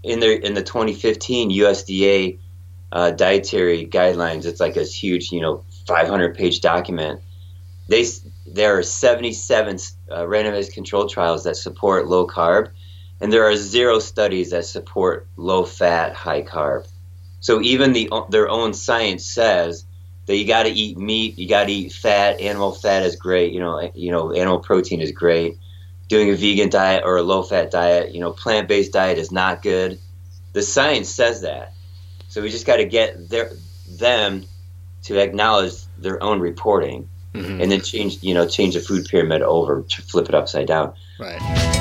in the 2015 USDA dietary guidelines, it's like this huge, 500-page document. There are 77 randomized control trials that support low carb, and there are 0 studies that support low fat, high carb. So even their own science says that you got to eat meat, you got to eat fat. Animal fat is great, animal protein is great. Doing a vegan diet or a low fat diet, plant-based diet is not good. The science says that. So we just got to get them to acknowledge their own reporting, and then change the food pyramid over to flip it upside down. Right.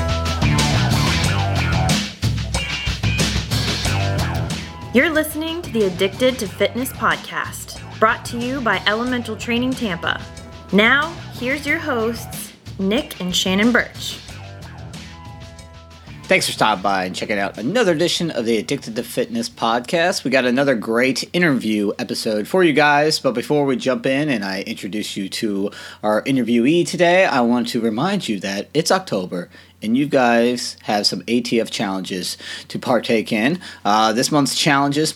You're listening to the Addicted to Fitness podcast, brought to you by Elemental Training Tampa. Now, here's your hosts, Nick and Shannon Birch. Thanks for stopping by and checking out another edition of the Addicted to Fitness podcast. We got another great interview episode for you guys, but before we jump in and I introduce you to our interviewee today, I want to remind you that it's October and you guys have some ATF challenges to partake in. This month's challenges,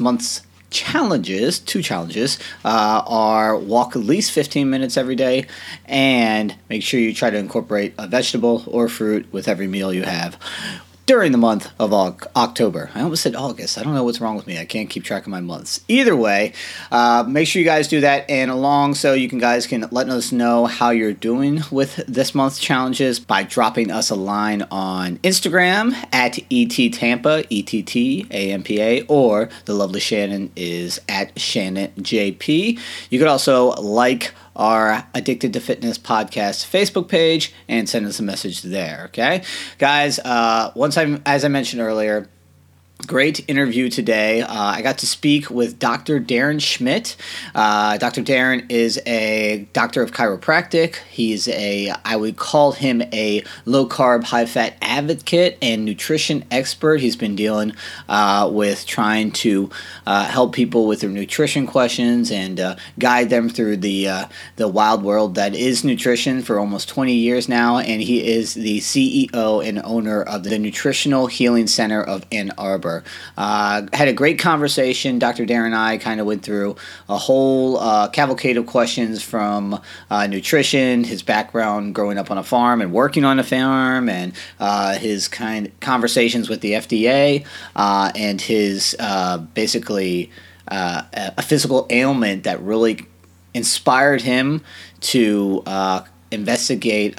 two challenges, are walk at least 15 minutes every day and make sure you try to incorporate a vegetable or fruit with every meal you have during the month of October. I almost said August. I don't know what's wrong with me. I can't keep track of my months. Either way, make sure you guys do that, and along so you guys can let us know how you're doing with this month's challenges by dropping us a line on Instagram at ETTampa, ETTAMPA, or the lovely Shannon is at ShannonJP. You could also like our Addicted to Fitness podcast Facebook page and send us a message there, okay? Guys, as I mentioned earlier, great interview today. I got to speak with Dr. Darren Schmidt. Dr. Darren is a doctor of chiropractic. He's I would call him a low-carb, high-fat advocate and nutrition expert. He's been dealing with trying to help people with their nutrition questions and guide them through the wild world that is nutrition for almost 20 years now, and he is the CEO and owner of the Nutritional Healing Center of Ann Arbor. Had a great conversation. Dr. Darren and I kind of went through a whole cavalcade of questions from nutrition, his background growing up on a farm and working on a farm, and his conversations with the FDA, and his basically a physical ailment that really inspired him to investigate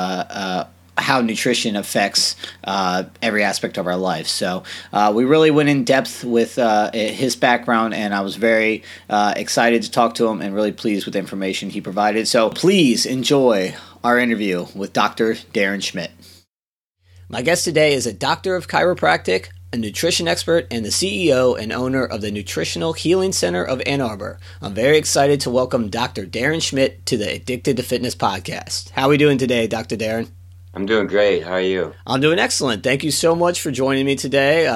how nutrition affects every aspect of our life. So we really went in depth with his background, and I was very excited to talk to him and really pleased with the information he provided. So please enjoy our interview with Dr. Darren Schmidt. My guest today is a doctor of chiropractic, a nutrition expert, and the CEO and owner of the Nutritional Healing Center of Ann Arbor. I'm very excited to welcome Dr. Darren Schmidt to the Addicted to Fitness podcast. How are we doing today, Dr. Darren? I'm doing great. How are you? I'm doing excellent. Thank you so much for joining me today.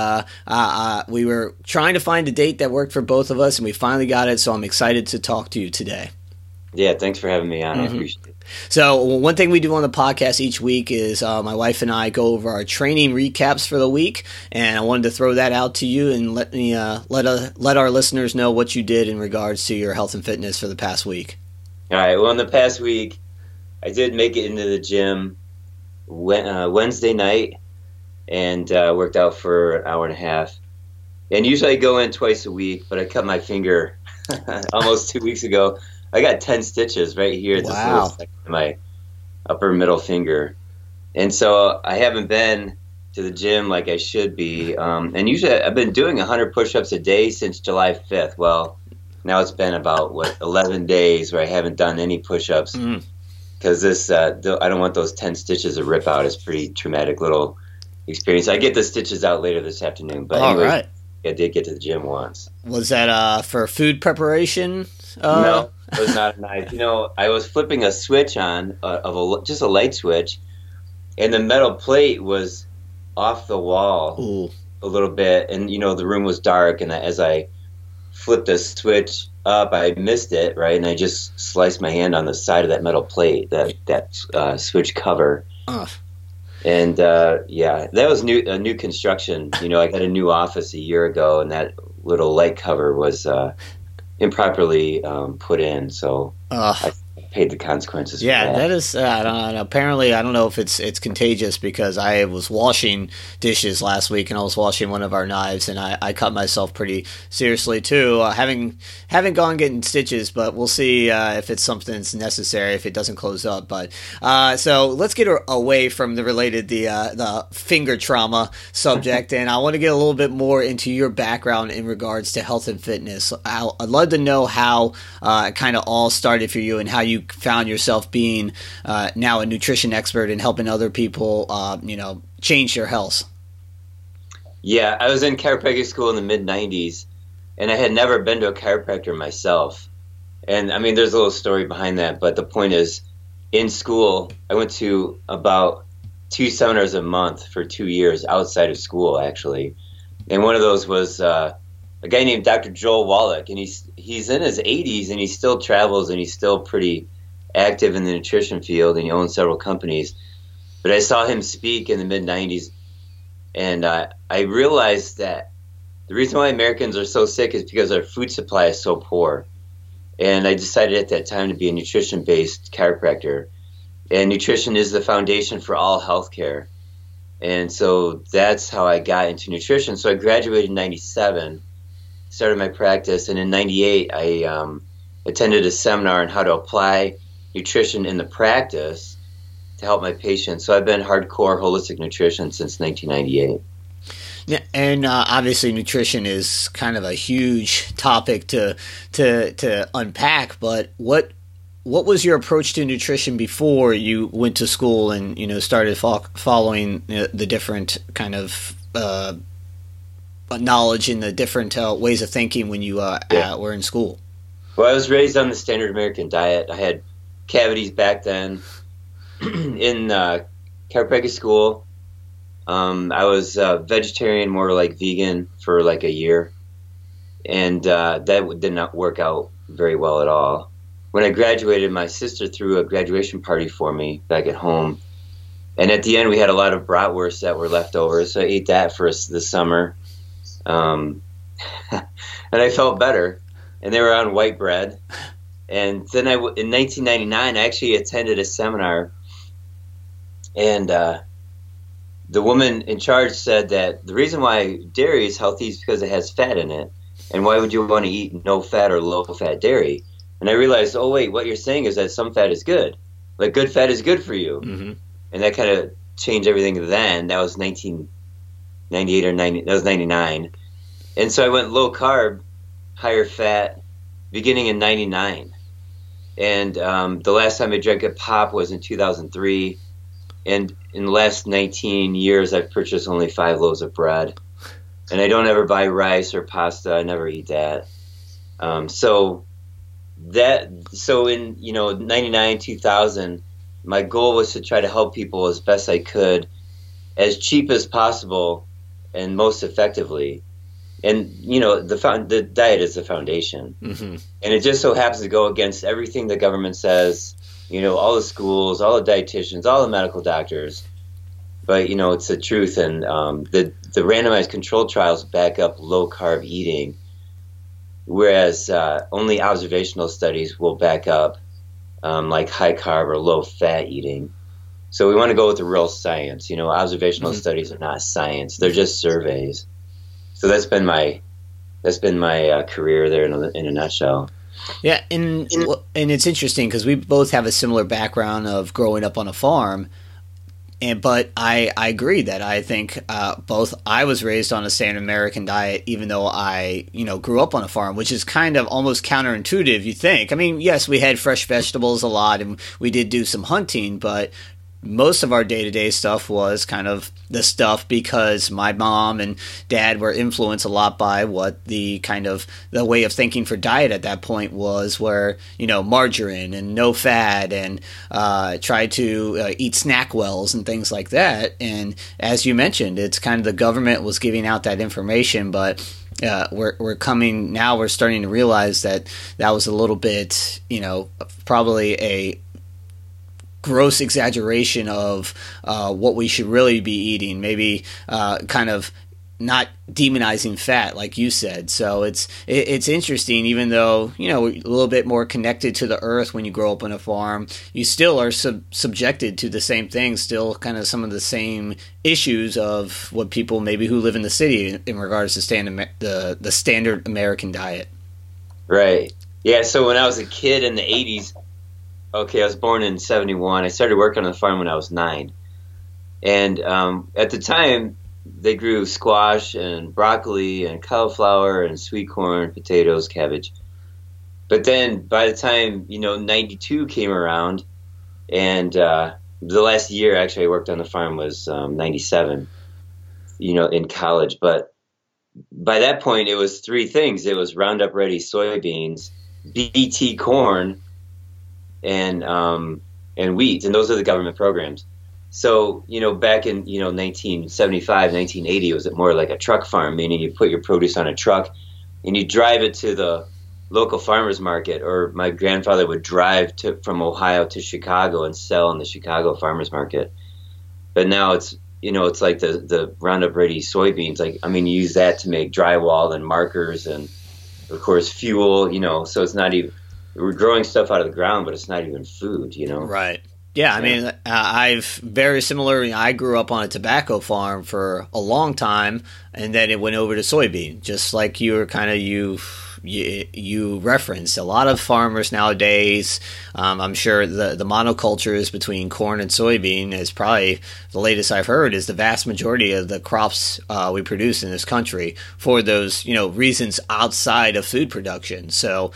We were trying to find a date that worked for both of us, and we finally got it, so I'm excited to talk to you today. Yeah, thanks for having me on. I appreciate it. So one thing we do on the podcast each week is my wife and I go over our training recaps for the week, and I wanted to throw that out to you and let our listeners know what you did in regards to your health and fitness for the past week. All right. Well, in the past week, I did make it into the gym Wednesday night and worked out for an hour and a half. And usually I go in twice a week, but I cut my finger almost 2 weeks ago. I got 10 stitches right here at this little section of my upper middle finger. And so I haven't been to the gym like I should be. And usually I've been doing 100 push-ups a day since July 5th. Well, now it's been about, 11 days where I haven't done any push-ups. Because this, I don't want those 10 stitches to rip out. It's a pretty traumatic little experience. I get the stitches out later this afternoon. But anyway, right. I did get to the gym once. Was that for food preparation? No, it was not a knife. I was flipping a switch on, just a light switch, and the metal plate was off the wall a little bit. And, the room was dark, and as I flipped the switch up, I missed it, right? And I just sliced my hand on the side of that metal plate, that switch cover. And yeah, that was a new construction. You know, I got a new office a year ago, and that little light cover was improperly put in, so I paid the consequences. Yeah, for that is. Apparently, I don't know if it's contagious because I was washing dishes last week and I was washing one of our knives and I cut myself pretty seriously too. Haven't gone getting stitches, but we'll see if it's something that's necessary if it doesn't close up. But so let's get away from the finger trauma subject, and I want to get a little bit more into your background in regards to health and fitness. I'd love to know how it kind of all started for you and how you found yourself being now a nutrition expert and helping other people, change their health. Yeah, I was in chiropractic school in the mid-'90s, and I had never been to a chiropractor myself. And I mean, there's a little story behind that, but the point is, in school, I went to about 2 seminars a month for 2 years outside of school, actually. And one of those was a guy named Dr. Joel Wallach, and he's in his 80s, and he still travels, and he's still pretty active in the nutrition field, and he owns several companies. But I saw him speak in the mid-'90s, and I realized that the reason why Americans are so sick is because our food supply is so poor. And I decided at that time to be a nutrition-based chiropractor. And nutrition is the foundation for all healthcare. And so that's how I got into nutrition. So I graduated in 97, started my practice, and in 98 I attended a seminar on how to apply nutrition in the practice to help my patients. So I've been hardcore holistic nutrition since 1998. Yeah, and obviously nutrition is kind of a huge topic to unpack, but what was your approach to nutrition before you went to school and started following the different kind of knowledge and the different ways of thinking when you were in school? Well, I was raised on the standard American diet. I had cavities back then. In chiropractic school, I was vegetarian, more like vegan, for like a year, and that did not work out very well at all. When I graduated, my sister threw a graduation party for me back at home, and at the end we had a lot of bratwurst that were left over, so I ate that for the summer, and I felt better, and they were on white bread. And then in 1999, I actually attended a seminar, and the woman in charge said that the reason why dairy is healthy is because it has fat in it. And why would you want to eat no fat or low fat dairy? And I realized, oh wait, what you're saying is that some fat is good. Like good fat is good for you. Mm-hmm. And that kind of changed everything then. That was 1998 or 90. That was 99. And so I went low carb, higher fat, beginning in 99. And the last time I drank a pop was in 2003. And in the last 19 years, I've purchased only 5 loaves of bread. And I don't ever buy rice or pasta. I never eat that. So in 99, 2000, my goal was to try to help people as best I could, as cheap as possible, and most effectively. And the diet is the foundation, mm-hmm. And it just so happens to go against everything the government says. All the schools, all the dietitians, all the medical doctors. But it's the truth, and the randomized controlled trials back up low carb eating, whereas only observational studies will back up like high carb or low fat eating. So we want to go with the real science. Observational mm-hmm. studies are not science; they're just surveys. So that's been my career there in a nutshell. Yeah, and it's interesting because we both have a similar background of growing up on a farm, but I agree that I think both I was raised on a standard American diet, even though I grew up on a farm, which is kind of almost counterintuitive. You think? I mean, yes, we had fresh vegetables a lot, and we did do some hunting, but most of our day-to-day stuff was kind of the stuff because my mom and dad were influenced a lot by what the way of thinking for diet at that point was, where margarine and no fat and try to eat SnackWells and things like that. And as you mentioned, it's kind of the government was giving out that information, but we're starting to realize that was a little bit probably a gross exaggeration of what we should really be eating. Maybe kind of not demonizing fat, like you said. So it's interesting, even though, you know, a little bit more connected to the earth when you grow up on a farm, you still are subjected to the same things, still kind of some of the same issues of what people maybe who live in the city in regards to the standard American diet. Right. Yeah. So when I was a kid in the 80s, I was born in 71. I started working on the farm when I was 9. And at the time, they grew squash and broccoli and cauliflower and sweet corn, potatoes, cabbage. But then by the time, 92 came around, and the last year actually I worked on the farm was 97, in college. But by that point, it was 3 things. It was Roundup Ready soybeans, BT corn, and wheat. And those are the government programs. So, back in, 1975, 1980, it was more like a truck farm, meaning you put your produce on a truck and you drive it to the local farmer's market, or my grandfather would drive from Ohio to Chicago and sell in the Chicago farmer's market. But now it's like the Roundup Ready soybeans. You use that to make drywall and markers and, of course, fuel, so it's not even, we're growing stuff out of the ground, but it's not even food, Right. Yeah, I mean, I've very similar. I grew up on a tobacco farm for a long time, and then it went over to soybean, just like you were kind of you referenced. A lot of farmers nowadays, I'm sure the monocultures between corn and soybean is probably the latest I've heard is the vast majority of the crops we produce in this country for those reasons outside of food production. So.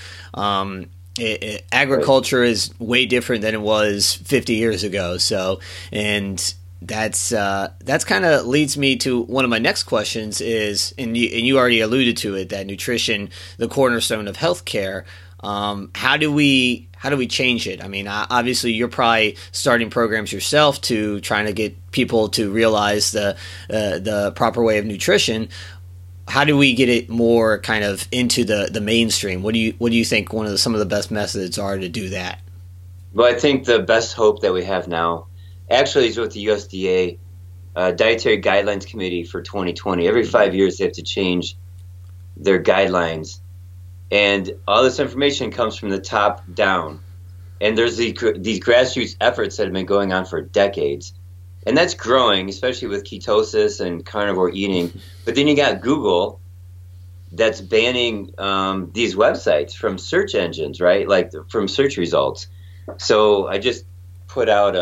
Agriculture is way different than it was 50 years ago. So, and that's kind of leads me to one of my next questions is, and you already alluded to it, that nutrition, the cornerstone of healthcare. How do we change it? I mean, obviously you're probably starting programs yourself to trying to get people to realize the proper way of nutrition. How do we get it more kind of into the mainstream? What do you think some of the best methods are to do that? Well, I think the best hope that we have now actually is with the USDA Dietary Guidelines Committee for 2020. Every 5 years they have to change their guidelines, and all this information comes from the top down. And there's these grassroots efforts that have been going on for decades. And that's growing, especially with ketosis and carnivore eating. But then you got Google that's banning these websites from search engines, right? Like from search results. So I just put out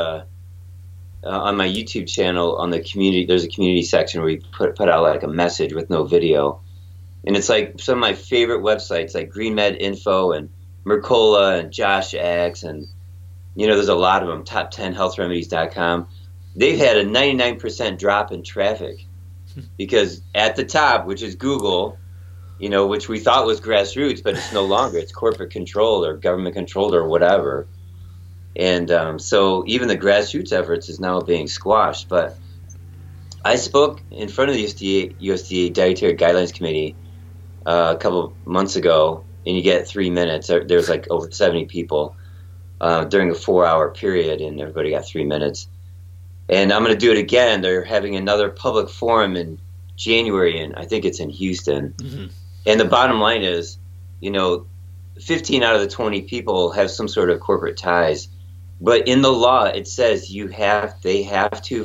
on my YouTube channel on the community, there's a community section where you put out like a message with no video. And it's like some of my favorite websites like GreenMed Info and Mercola and Josh Axe. And, there's a lot of them, top10healthremedies.com. They've had a 99% drop in traffic because at the top, which is Google, which we thought was grassroots, but it's no longer. It's corporate controlled or government controlled or whatever. And so even the grassroots efforts is now being squashed. But I spoke in front of the USDA Dietary Guidelines Committee a couple months ago, and you get 3 minutes. There's like over 70 people during a 4-hour period, and everybody got 3 minutes. And I'm going to do it again. They're having another public forum in January, and I think it's in Houston. Mm-hmm. And the bottom line is, 15 out of the 20 people have some sort of corporate ties. But in the law, it says they have to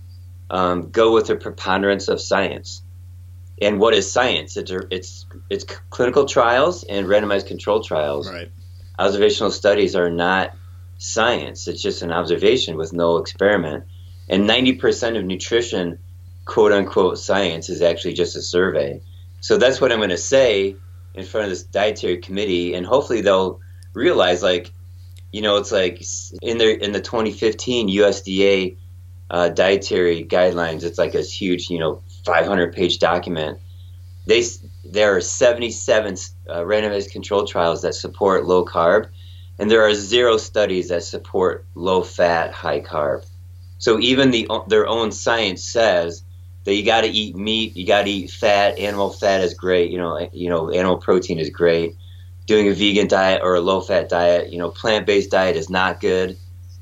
go with the preponderance of science. And what is science? It's clinical trials and randomized controlled trials. Right. Observational studies are not science. It's just an observation with no experiment. And 90% of nutrition, quote unquote, science is actually just a survey. So that's what I'm going to say in front of this dietary committee, and hopefully they'll realize, it's like in the 2015 USDA dietary guidelines. It's like this huge, 500-page document. There are 77 randomized controlled trials that support low carb, and there are 0 studies that support low fat, high carb. So even their own science says that you got to eat meat, you got to eat fat. Animal fat is great, animal protein is great. Doing a vegan diet or a low fat diet, plant-based diet is not good.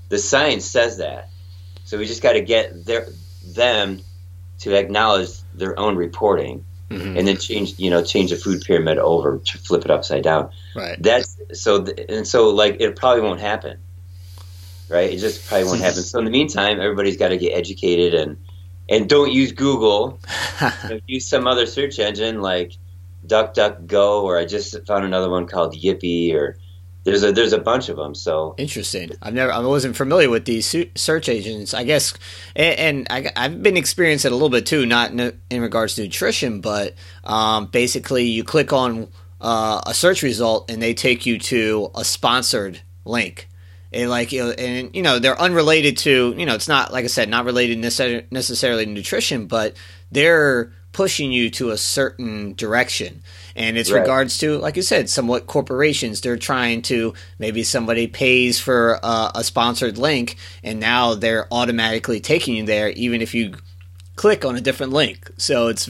The science says that. So we just got to get them to acknowledge their own reporting, and then change the food pyramid over to flip it upside down. Right. That's so like it probably won't happen. Right. It just probably won't happen. So in the meantime, everybody's got to get educated and don't use Google. Use some other search engine like DuckDuckGo, or I just found another one called Yippee, or there's a bunch of them. So interesting. I wasn't familiar with these search agents, I guess, and I've been experiencing it a little bit too, not in regards to nutrition, but basically you click on a search result and they take you to a sponsored link. And they're unrelated to, it's not, like I said, not related necessarily to nutrition, but they're pushing you to a certain direction. And it's right. regards to, like you said, somewhat corporations. They're trying to, maybe somebody pays for a sponsored link, and now they're automatically taking you there, even if you click on a different link. So it's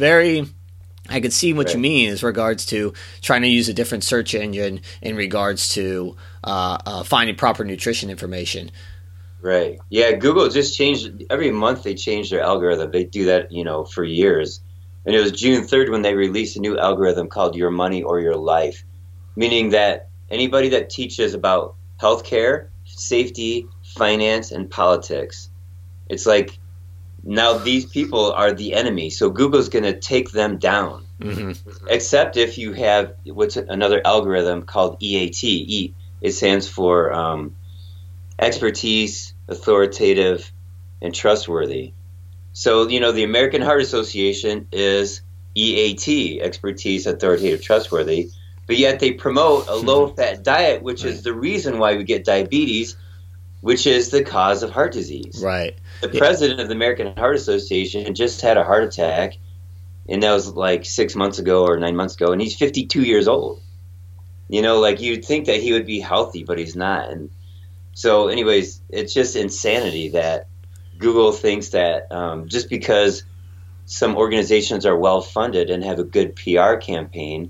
I could see what you mean as regards to trying to use a different search engine in regards to finding proper nutrition information. Right. Yeah, Google just changed, every month they change their algorithm. They do that, for years. And it was June 3rd when they released a new algorithm called Your Money or Your Life, meaning that anybody that teaches about healthcare, safety, finance, and politics, it's like now these people are the enemy. So Google's going to take them down. Mm-hmm. Except if you have what's another algorithm called EAT. It stands for expertise, authoritative, and trustworthy. So, the American Heart Association is EAT, expertise, authoritative, trustworthy, but yet they promote a low-fat diet, which is the reason why we get diabetes, which is the cause of heart disease. Right. The president of the American Heart Association just had a heart attack, and that was like 6 months ago or 9 months ago, and he's 52 years old. You'd think that he would be healthy, but he's not. And so anyways, it's just insanity that Google thinks that just because some organizations are well funded and have a good PR campaign,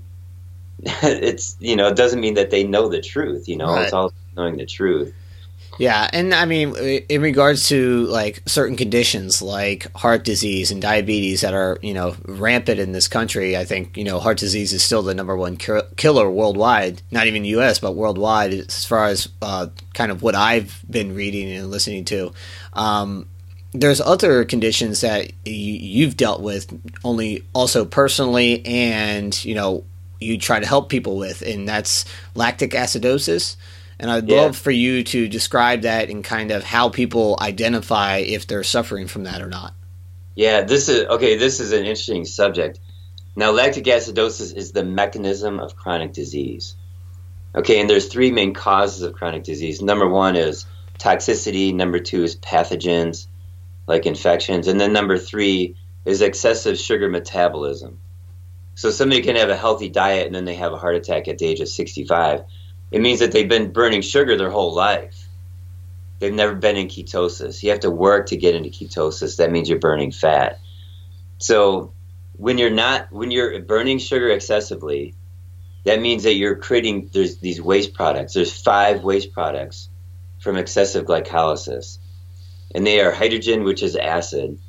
it doesn't mean that they know the truth. Right. It's all knowing the truth. Yeah, and I mean, in regards to like certain conditions like heart disease and diabetes that are rampant in this country, I think heart disease is still the number one killer worldwide. Not even the U.S., but worldwide, as far as kind of what I've been reading and listening to. There's other conditions that you've dealt with also personally, and you try to help people with, and that's lactic acidosis. And I'd love for you to describe that and kind of how people identify if they're suffering from that or not. Yeah, this is an interesting subject. Now, lactic acidosis is the mechanism of chronic disease. Okay, and there's three main causes of chronic disease. Number one is toxicity. Number two is pathogens, like infections. And then number three is excessive sugar metabolism. So somebody can have a healthy diet and then they have a heart attack at the age of 65. It means that they've been burning sugar their whole life. They've never been in ketosis. You have to work to get into ketosis. That means you're burning fat. So when you're burning sugar excessively, that means that you're creating, there's these waste products. There's 5 waste products from excessive glycolysis. And they are hydrogen, which is acid,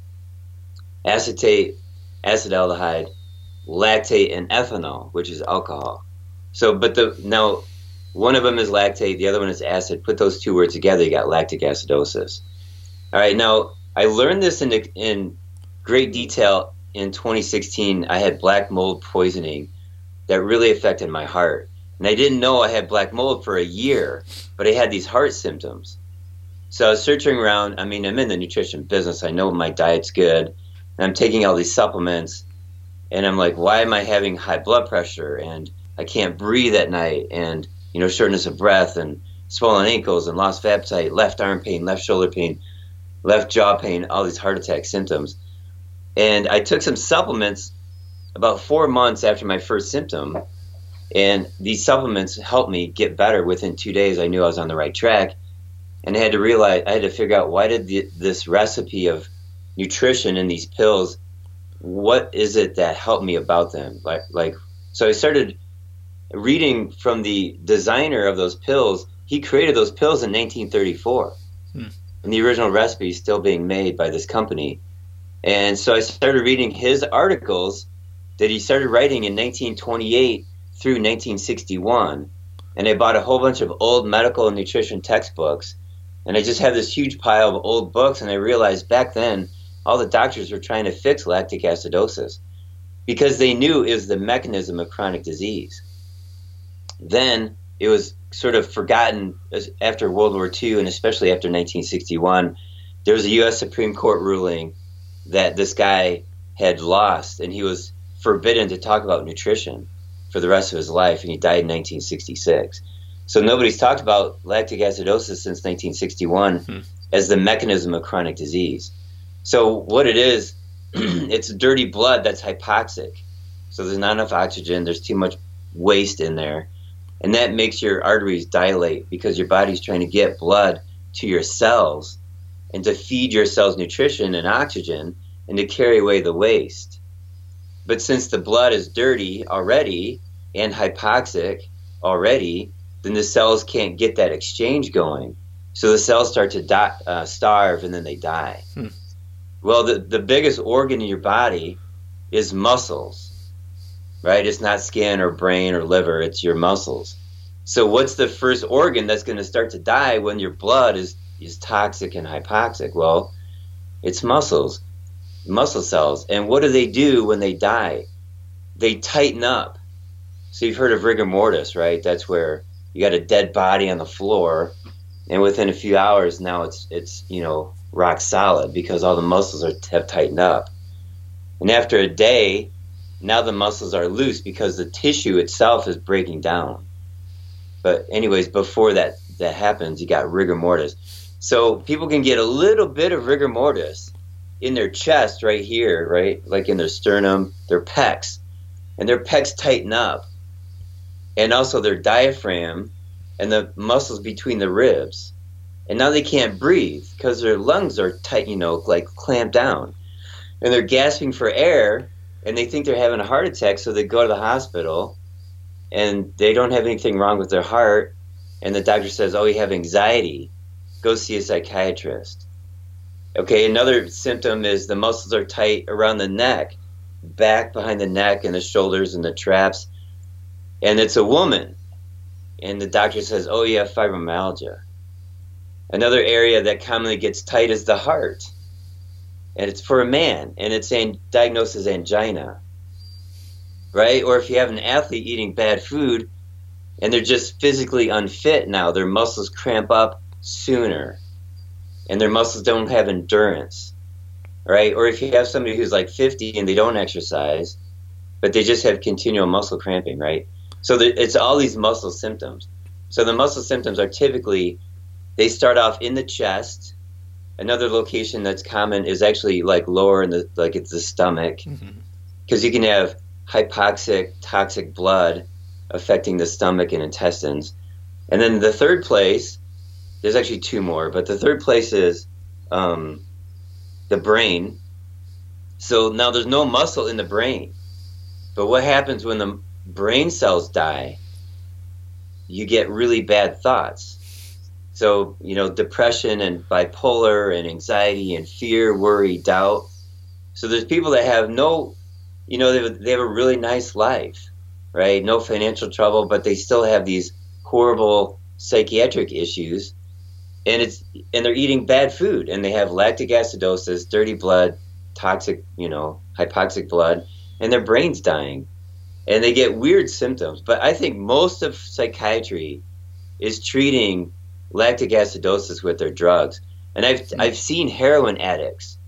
acetate, acetaldehyde, lactate, and ethanol, which is alcohol. So, now one of them is lactate, the other one is acid. Put those two words together, you got lactic acidosis. All right, now I learned this in great detail in 2016. I had black mold poisoning that really affected my heart. And I didn't know I had black mold for a year, but I had these heart symptoms. So I was searching around. I mean, I'm in the nutrition business. I know my diet's good. And I'm taking all these supplements. And I'm like, why am I having high blood pressure? And I can't breathe at night. And, shortness of breath and swollen ankles and lost appetite, left arm pain, left shoulder pain, left jaw pain, all these heart attack symptoms. And I took some supplements about 4 months after my first symptom. And these supplements helped me get better. Within 2 days, I knew I was on the right track. And I had to figure out, why did this recipe of nutrition in these pills, what is it that helped me about them? So I started reading from the designer of those pills. He created those pills in 1934. And the original recipe is still being made by this company. And so I started reading his articles that he started writing in 1928 through 1961. And I bought a whole bunch of old medical and nutrition textbooks. And I just have this huge pile of old books. And I realized back then, all the doctors were trying to fix lactic acidosis because they knew it was the mechanism of chronic disease. Then it was sort of forgotten after World War II, and especially after 1961. There was a U.S. Supreme Court ruling that this guy had lost, and he was forbidden to talk about nutrition for the rest of his life, and he died in 1966. So nobody's talked about lactic acidosis since 1961 as the mechanism of chronic disease. So what it is, it's dirty blood that's hypoxic. So there's not enough oxygen, there's too much waste in there. And that makes your arteries dilate because your body's trying to get blood to your cells and to feed your cells nutrition and oxygen and to carry away the waste. But since the blood is dirty already and hypoxic already, then the cells can't get that exchange going. So the cells start to starve and then they die. Well, the biggest organ in your body is muscles, right? It's not skin or brain or liver, it's your muscles. So what's the first organ that's going to start to die when your blood is toxic and hypoxic? Well, it's muscle cells. And what do when they die? They tighten up. So you've heard of rigor mortis, right? That's where you got a dead body on the floor, and within a few hours now it's rock solid because all the muscles have tightened up. And after a day, now the muscles are loose because the tissue itself is breaking down. But anyways, before that happens, you got rigor mortis. So people can get a little bit of rigor mortis in their chest right here, right? Like in their sternum, their pecs. And their pecs tighten up. And also their diaphragm and the muscles between the ribs. And now they can't breathe because their lungs are tight, like clamped down. And they're gasping for air, and they think they're having a heart attack, so they go to the hospital, and they don't have anything wrong with their heart, and the doctor says, oh, you have anxiety. Go see a psychiatrist. Okay, another symptom is the muscles are tight around the neck, back behind the neck and the shoulders and the traps, and it's a woman. And the doctor says, oh, you have fibromyalgia. Another area that commonly gets tight is the heart. And it's for a man, and it's diagnosed as angina, right? Or if you have an athlete eating bad food, and they're just physically unfit now, their muscles cramp up sooner, and their muscles don't have endurance, right? Or if you have somebody who's like 50 and they don't exercise, but they just have continual muscle cramping, right? So it's all these muscle symptoms. So the muscle symptoms are typically, they start off in the chest. Another location that's common is actually like lower in it's the stomach, because you can have hypoxic, toxic blood affecting the stomach and intestines. And then the third place, there's actually two more, but the third place is the brain. So now there's no muscle in the brain. But what happens when the brain cells die? You get really bad thoughts. So, depression and bipolar and anxiety and fear, worry, doubt. So there's people that have they have a really nice life, right? No financial trouble, but they still have these horrible psychiatric issues. And they're eating bad food, and they have lactic acidosis, dirty blood, toxic, hypoxic blood, and their brain's dying. And they get weird symptoms. But I think most of psychiatry is treating lactic acidosis with their drugs. And I've seen heroin addicts,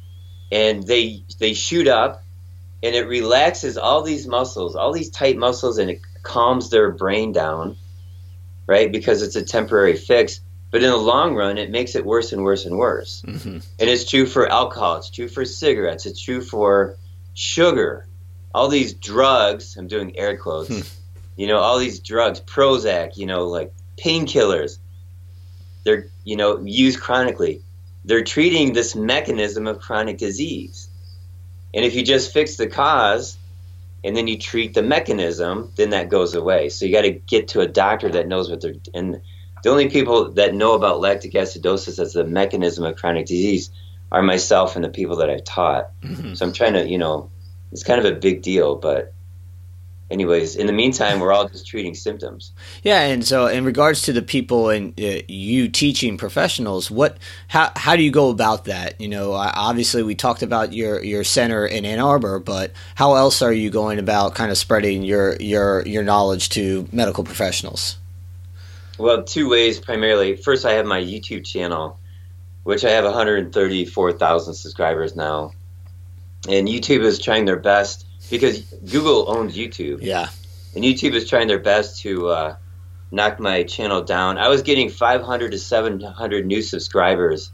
and they shoot up, and it relaxes all these muscles, all these tight muscles, and it calms their brain down, right? Because it's a temporary fix. But in the long run, it makes it worse and worse and worse. And it's true for alcohol. It's true for cigarettes. It's true for sugar. All these drugs, I'm doing air quotes, all these drugs, Prozac, like painkillers, they're, used chronically. They're treating this mechanism of chronic disease. And if you just fix the cause and then you treat the mechanism, then that goes away. So you got to get to a doctor that knows what they're, and The only people that know about lactic acidosis as a mechanism of chronic disease are myself and the people that I've taught. Mm-hmm. So I'm trying to, it's kind of a big deal, but anyways, in the meantime, we're all just treating symptoms. Yeah, and so in regards to the people and you teaching professionals, how do you go about that? Obviously we talked about your center in Ann Arbor, but how else are you going about kind of spreading your knowledge to medical professionals? Well, two ways primarily. First, I have my YouTube channel, which I have 134,000 subscribers now, and YouTube is trying their best. Because Google owns YouTube. Yeah. And YouTube is trying their best to knock my channel down. I was getting 500 to 700 new subscribers.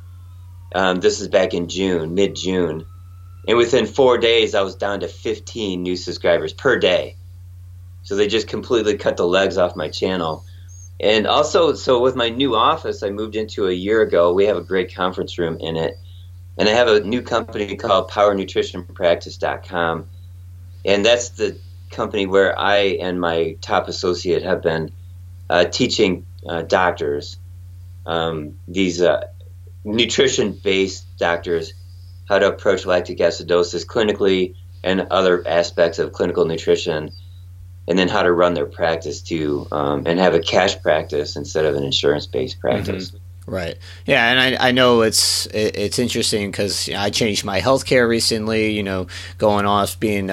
This is back in June, mid-June. And within 4 days, I was down to 15 new subscribers per day. So they just completely cut the legs off my channel. And also, so with my new office I moved into a year ago, we have a great conference room in it. And I have a new company called PowerNutritionPractice.com. And that's the company where I and my top associate have been teaching doctors, these nutrition-based doctors, how to approach lactic acidosis clinically and other aspects of clinical nutrition, and then how to run their practice too, and have a cash practice instead of an insurance-based practice. Mm-hmm. Right. Yeah, and I know it's interesting because I changed my healthcare recently. Going off being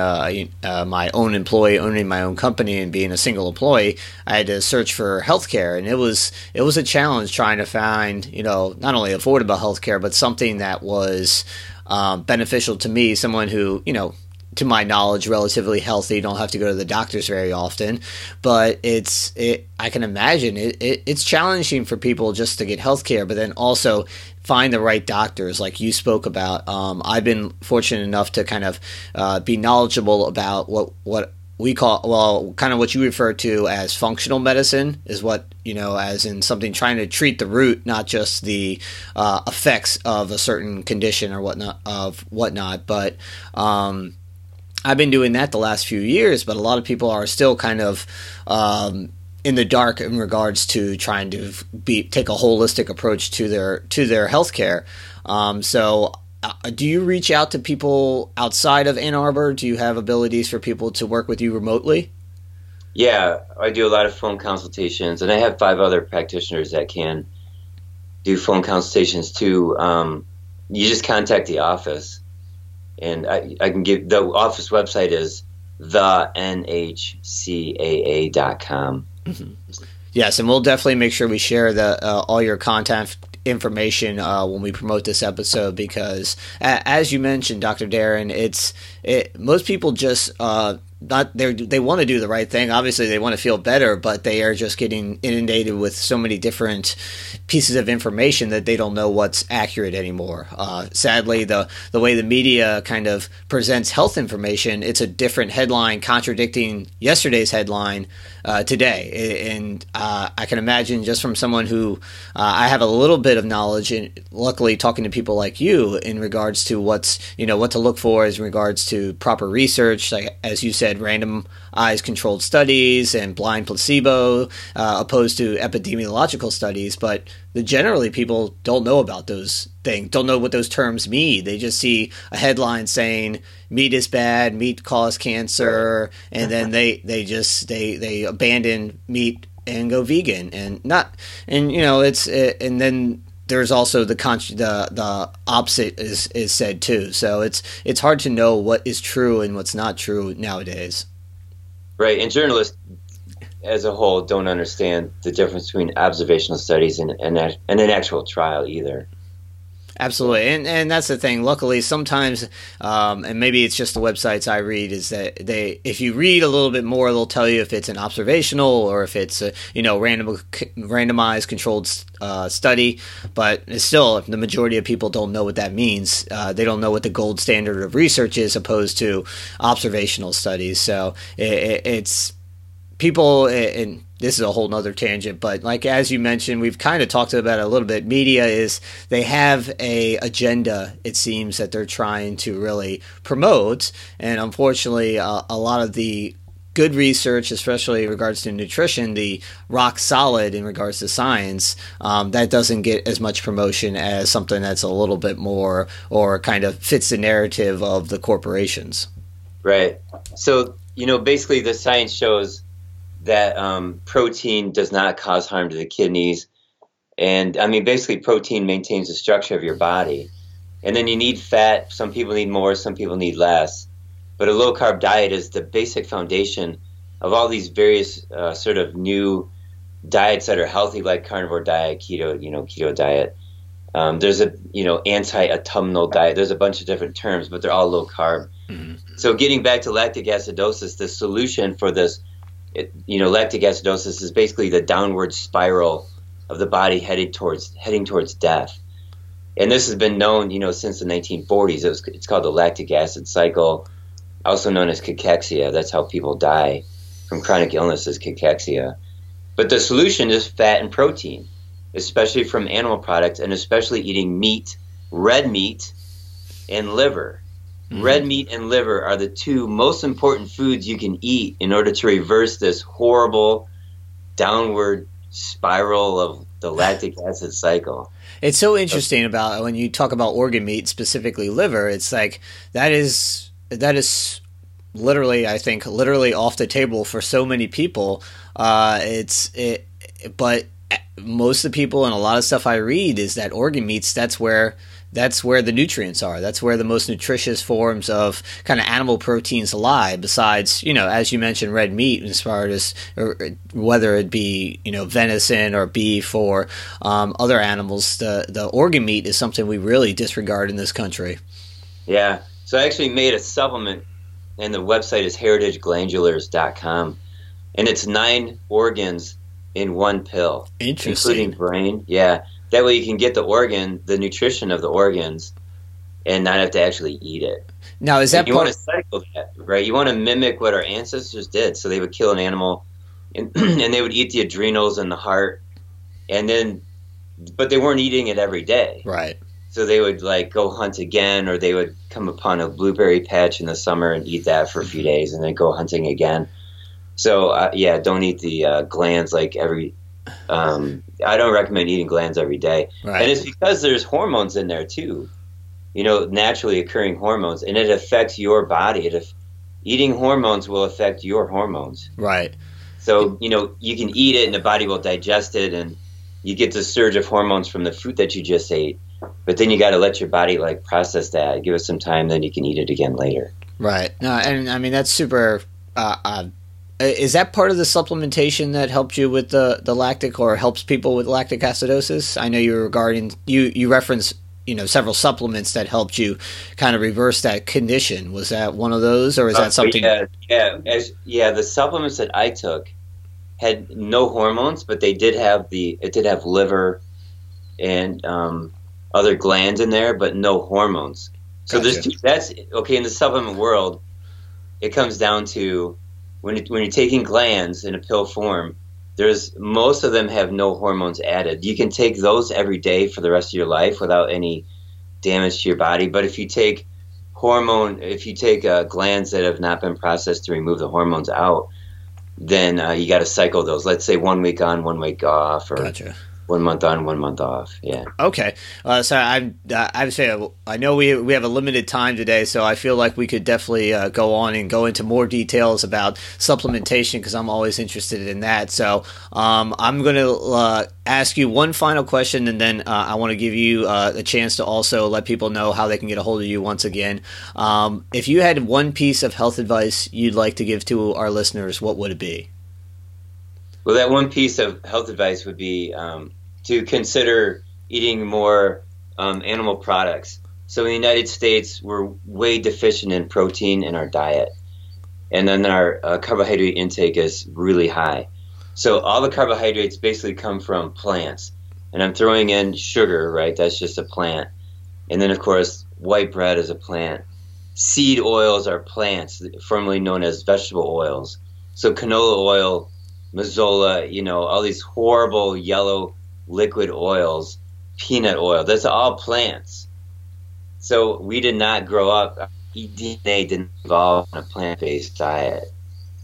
my own employee, owning my own company, and being a single employee, I had to search for healthcare, and it was a challenge trying to find not only affordable healthcare but something that was beneficial to me, someone who to my knowledge, relatively healthy. Don't have to go to the doctors very often, but I can imagine it's challenging for people just to get health care, but then also find the right doctors like you spoke about. I've been fortunate enough to kind of be knowledgeable about what we call, kind of what you refer to as functional medicine, is what, as in something trying to treat the root, not just the effects of a certain condition or whatnot, but I've been doing that the last few years, but a lot of people are still kind of in the dark in regards to trying to take a holistic approach to their healthcare. So, do you reach out to people outside of Ann Arbor? Do you have abilities for people to work with you remotely? Yeah, I do a lot of phone consultations, and I have 5 other practitioners that can do phone consultations too. You just contact the office. And I can give, the office website is thenhcaa.com. Mm-hmm. Yes, and we'll definitely make sure we share all your contact information when we promote this episode, because as you mentioned, Dr. Darren, most people just they want to do the right thing. Obviously, they want to feel better, but they are just getting inundated with so many different pieces of information that they don't know what's accurate anymore. Sadly, the way the media kind of presents health information, it's a different headline contradicting yesterday's headline today. And I can imagine, just from someone who I have a little bit of knowledge, and luckily talking to people like you in regards to what to look for in regards to proper research, like as you said, randomized controlled studies and blind placebo, opposed to epidemiological studies. But generally people don't know about those things, don't know what those terms mean. They just see a headline saying meat is bad, meat causes cancer, and then they abandon meat and go vegan, and then there's also the opposite is said too. So it's hard to know what is true and what's not true nowadays. Right, and journalists as a whole don't understand the difference between observational studies and an actual trial either. Absolutely, and that's the thing. Luckily, sometimes, and maybe it's just the websites I read, is that if you read a little bit more, they'll tell you if it's an observational or if it's a randomized controlled study. But it's still, the majority of people don't know what that means. They don't know what the gold standard of research is, opposed to observational studies. So it's people, and this is a whole nother tangent, but like as you mentioned, we've kind of talked about it a little bit. Media they have a agenda, it seems, that they're trying to really promote, and unfortunately, a lot of the good research, especially in regards to nutrition, the rock solid in regards to science, that doesn't get as much promotion as something that's a little bit more or kind of fits the narrative of the corporations. Right. So, basically the science shows that protein does not cause harm to the kidneys. And basically protein maintains the structure of your body. And then you need fat. Some people need more, some people need less. But a low carb diet is the basic foundation of all these various sort of new diets that are healthy, like carnivore diet, keto diet. There's a, anti-autumnal diet. There's a bunch of different terms, but they're all low carb. Mm-hmm. So getting back to lactic acidosis, the solution for this, lactic acidosis is basically the downward spiral of the body heading towards death. And this has been known, since the 1940s. It's called the lactic acid cycle, also known as cachexia. That's how people die from chronic illnesses, cachexia. But the solution is fat and protein, especially from animal products, and especially eating meat, red meat, and liver. Mm-hmm. Red meat and liver are the two most important foods you can eat in order to reverse this horrible downward spiral of the lactic acid cycle. It's so interesting about when you talk about organ meat, specifically liver. It's like that is literally, I think, off the table for so many people. But most of the people and a lot of stuff I read is that organ meats, that's where the nutrients are. That's where the most nutritious forms of kind of animal proteins lie, besides, as you mentioned, red meat, as far as whether it be, venison or beef or other animals. The organ meat is something we really disregard in this country. Yeah. So I actually made a supplement, and the website is heritageglandulars.com, and it's 9 organs in one pill. Interesting. Including brain. Yeah. That way you can get the nutrition of the organs, and not have to actually eat it. Now, is that you want to cycle that, right? You want to mimic what our ancestors did. So they would kill an animal, and they would eat the adrenals and the heart, but they weren't eating it every day. Right. So they would go hunt again, or they would come upon a blueberry patch in the summer and eat that for a few days, and then go hunting again. So don't eat the glands every. I don't recommend eating glands every day. Right. And it's because there's hormones in there too, naturally occurring hormones, and it affects your body. Eating hormones will affect your hormones. Right. So, you can eat it and the body will digest it, and you get the surge of hormones from the food that you just ate. But then you got to let your body process that, give it some time, then you can eat it again later. Right. No, and that's super. Is that part of the supplementation that helped you with the lactic, or helps people with lactic acidosis? I know you referenced several supplements that helped you kind of reverse that condition. Was that one of those, or is that something? Yeah. The supplements that I took had no hormones, but it did have liver and other glands in there, but no hormones. So Gotcha. That's okay. In the supplement world, it comes down to when you're taking glands in a pill form, most of them have no hormones added. You can take those every day for the rest of your life without any damage to your body. But if you take glands that have not been processed to remove the hormones out, then you got to cycle those. Let's say 1 week on, 1 week off, or Gotcha. 1 month on, 1 month off. Yeah. Okay. So I know we have a limited time today, so I feel like we could definitely go on and go into more details about supplementation, because I'm always interested in that. So I'm going to ask you one final question, and then I want to give you a chance to also let people know how they can get a hold of you once again. If you had one piece of health advice you'd like to give to our listeners, what would it be? Well, that one piece of health advice would be to consider eating more animal products. So in the United States, we're way deficient in protein in our diet. And then our carbohydrate intake is really high. So all the carbohydrates basically come from plants. And I'm throwing in sugar, right? That's just a plant. And then, of course, white bread is a plant. Seed oils are plants, formerly known as vegetable oils. So canola oil, mazola, all these horrible yellow liquid oils, peanut oil, that's all plants. So we did not grow up, DNA didn't evolve on a plant-based diet.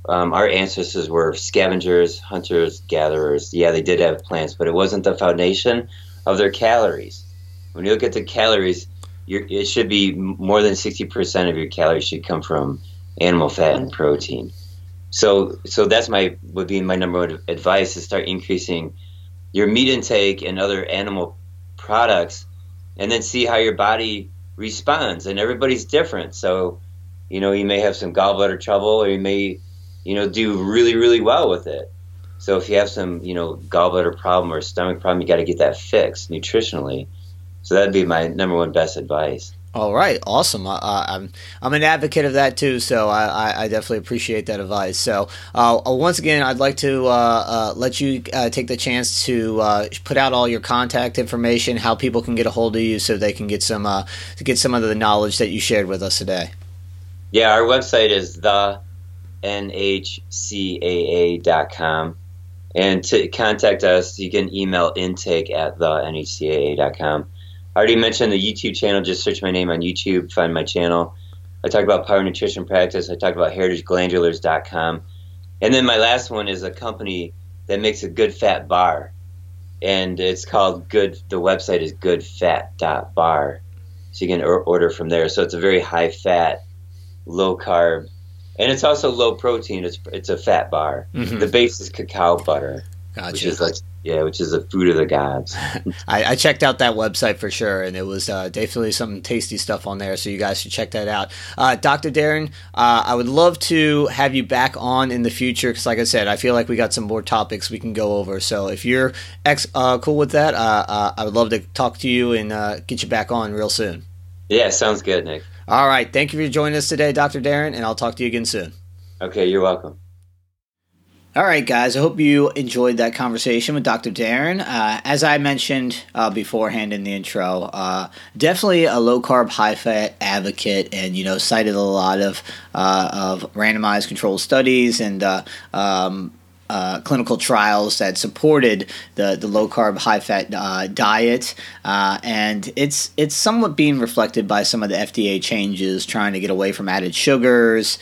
our ancestors were scavengers, hunters, gatherers. Yeah, they did have plants, but it wasn't the foundation of their calories. When you look at the calories, it should be more than 60% of your calories should come from animal fat and protein. So that's would be my number one advice, is start increasing your meat intake and other animal products, and then see how your body responds. And everybody's different. So, you may have some gallbladder trouble, or you may, do really, really well with it. So if you have some, gallbladder problem or stomach problem, you got to get that fixed nutritionally. So that'd be my number one best advice. All right, awesome. I'm an advocate of that too, so I definitely appreciate that advice. So once again, I'd like to let you take the chance to put out all your contact information, how people can get a hold of you, so they can get some of the knowledge that you shared with us today. Yeah, our website is thenhcaa.com, and to contact us, you can email intake@thenhcaa.com. I already mentioned the YouTube channel. Just search my name on YouTube, find my channel. I talk about Power Nutrition Practice. I talk about heritageglandulars.com. And then my last one is a company that makes a good fat bar. And it's called the website is goodfat.bar. So you can order from there. So it's a very high fat, low carb, and it's also low protein. It's a fat bar. Mm-hmm. The base is cacao butter. Gotcha. Which is the food of the gods. I checked out that website for sure, and it was definitely some tasty stuff on there, so you guys should check that out. Dr. Darren, I would love to have you back on in the future, because like I said, I feel like we got some more topics we can go over. So if you're cool with that, I would love to talk to you and get you back on real soon. Yeah, sounds good, Nick. All right. Thank you for joining us today, Dr. Darren, and I'll talk to you again soon. Okay, you're welcome. All right, guys, I hope you enjoyed that conversation with Dr. Darren. As I mentioned beforehand in the intro, definitely a low-carb, high-fat advocate, and, cited a lot of randomized controlled studies and clinical trials that supported the low-carb, high-fat diet, and it's somewhat being reflected by some of the FDA changes, trying to get away from added sugars.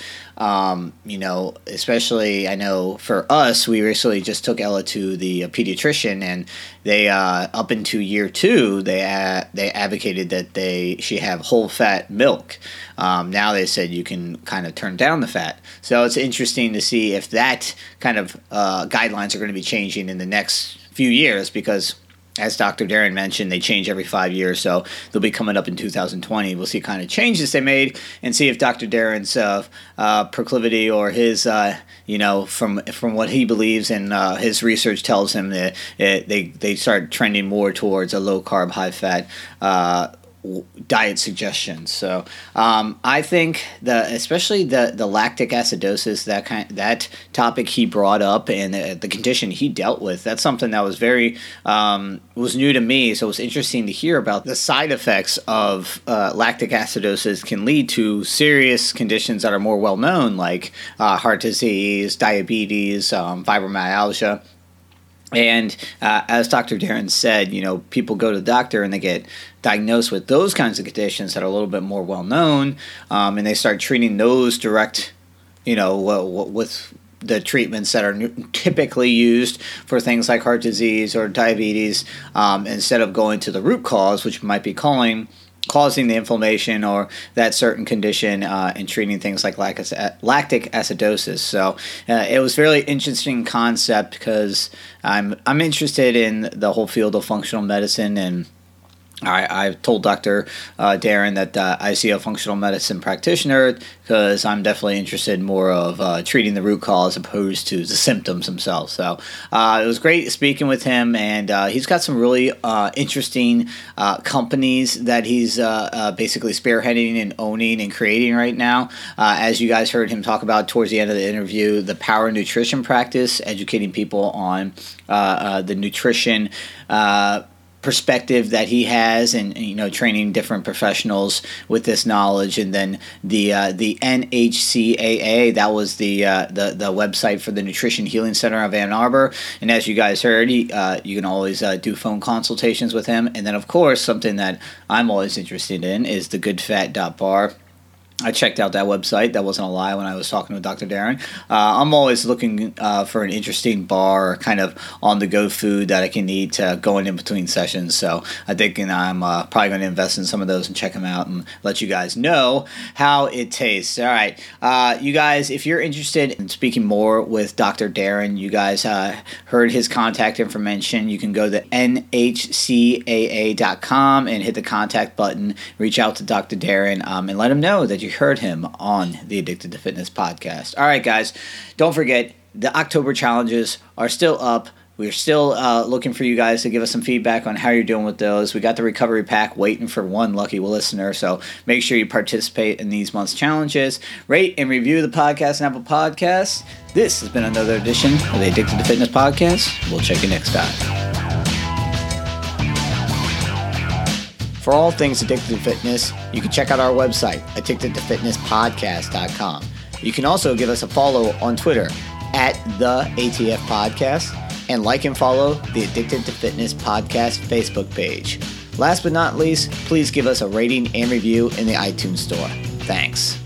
Especially I know for us, we recently just took Ella to the pediatrician, and they up into year 2, they advocated that she have whole fat milk. Now they said you can kind of turn down the fat. So it's interesting to see if that kind of guidelines are going to be changing in the next few years, because as Dr. Darren mentioned, they change every 5 years, so they'll be coming up in 2020. We'll see kind of changes they made and see if Dr. Darren's proclivity or his, from what he believes and his research tells him that they start trending more towards a low-carb, high-fat diet suggestions. So I think especially the lactic acidosis, that topic he brought up, and the condition he dealt with, that's something that was very was new to me. So it was interesting to hear about the side effects of lactic acidosis can lead to serious conditions that are more well known, like heart disease, diabetes, fibromyalgia. And as Dr. Darren said, people go to the doctor and they get diagnosed with those kinds of conditions that are a little bit more well known, and they start treating those direct, with the treatments that are typically used for things like heart disease or diabetes, instead of going to the root cause, which might be causing the inflammation or that certain condition, and treating things like lactic acidosis. So it was a really interesting concept, because I'm interested in the whole field of functional medicine, and I told Dr. Darren that I see a functional medicine practitioner, because I'm definitely interested in more of treating the root cause opposed to the symptoms themselves. So it was great speaking with him, and he's got some really interesting companies that he's basically spearheading and owning and creating right now. As you guys heard him talk about towards the end of the interview, the Power Nutrition Practice, educating people on the nutrition perspective that he has, and training different professionals with this knowledge. And then the NHCAA, that was the website for the Nutrition Healing Center of Ann Arbor. And as you guys heard, you can always do phone consultations with him. And then of course, something that I'm always interested in is the goodfat.bar. I checked out that website. That wasn't a lie when I was talking with Dr. Darren. I'm always looking for an interesting bar, kind of on-the-go food that I can eat going in between sessions. So I think I'm probably going to invest in some of those and check them out and let you guys know how it tastes. All right. You guys, if you're interested in speaking more with Dr. Darren, you guys heard his contact information. You can go to nhcaa.com and hit the contact button. Reach out to Dr. Darren and let him know that you heard him on the Addicted to Fitness podcast. All right, guys, don't forget, the October challenges are still up. We're still looking for you guys to give us some feedback on how you're doing with those. We got the recovery pack waiting for one lucky listener, so make sure you participate in these month's challenges. Rate and review the podcast on Apple Podcasts. This has been another edition of the Addicted to Fitness podcast. We'll check you next time. For all things Addicted to Fitness, you can check out our website, addictedtofitnesspodcast.com. You can also give us a follow on Twitter at the ATF Podcast, and like and follow the Addicted to Fitness Podcast Facebook page. Last but not least, please give us a rating and review in the iTunes Store. Thanks.